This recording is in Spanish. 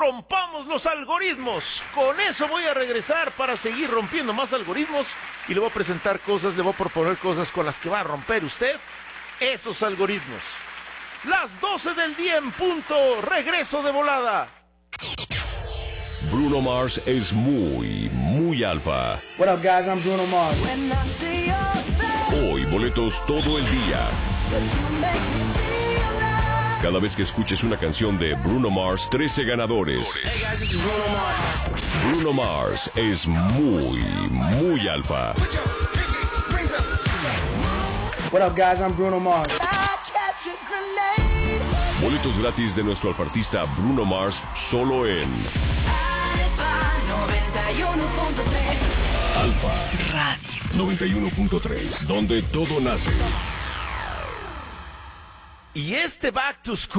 Rompamos los algoritmos. Con eso voy a regresar para seguir rompiendo más algoritmos y le voy a presentar cosas, le voy a proponer cosas con las que va a romper usted esos algoritmos. Las 12 del día en punto. Regreso de volada. Bruno Mars es muy alfa. What up, guys? I'm Bruno Mars. Hoy boletos todo el día. Cada vez que escuches una canción de Bruno Mars, 13 ganadores. Hey guys, this is Bruno Mars. Bruno Mars es muy alfa. What up, guys? I'm Bruno Mars. Boletos gratis de nuestro alfartista Bruno Mars solo en Alfa Radio 91.3, donde todo nace. Y este Back to School